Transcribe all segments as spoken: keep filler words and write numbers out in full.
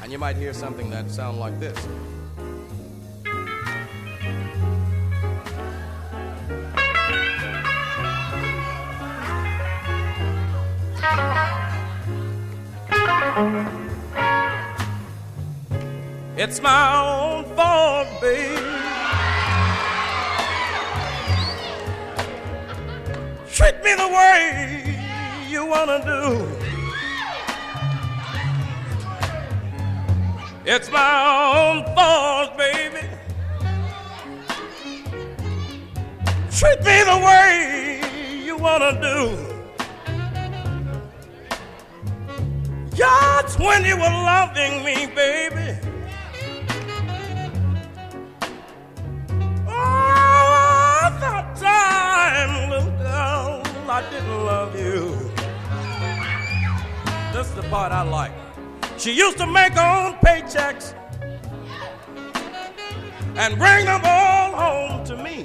And you might hear something that sounds like this. It's my own fault, baby. Treat me the way you wanna do. It's my own fault, baby. Treat me the way you wanna do. Just when you were loving me, baby. Oh, that time, little girl, I didn't love you. This is the part I like. She used to make her own paychecks and bring them all home to me.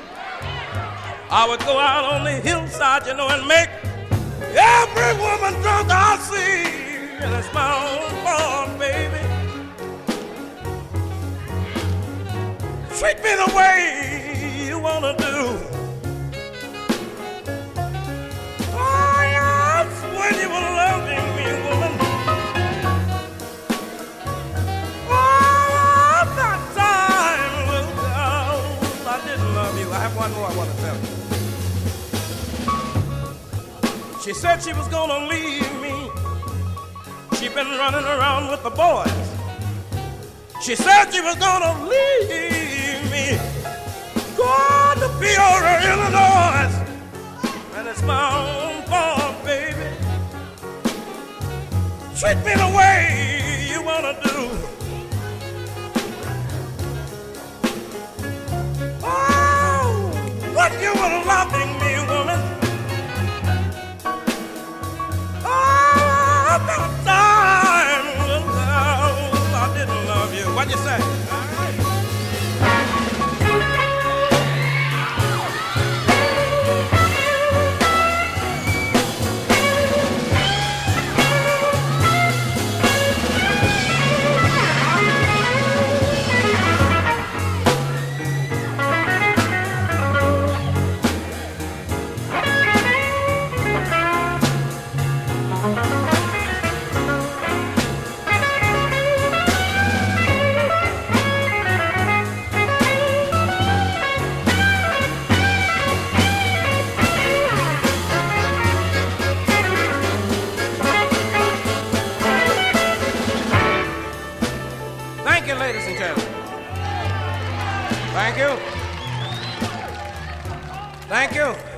I would go out on the hillside, you know, and make every woman drunk I see. And it's my own fault, baby. Treat me the way you wanna do. Oh, yes, when you were loving me, woman. Oh, that time, little girl, I didn't love you. I have one more I want to tell you. She said she was gonna leave me. She'd been running around with the boys. She said she was gonna leave me, going to Peoria, Illinois. And it's my own fault, baby. Treat me the way you wanna do. Oh, when you were loving me, woman. Oh, that time, little girl, I didn't love you. What'd you say? Thank you, ladies and gentlemen. Thank you. Thank you.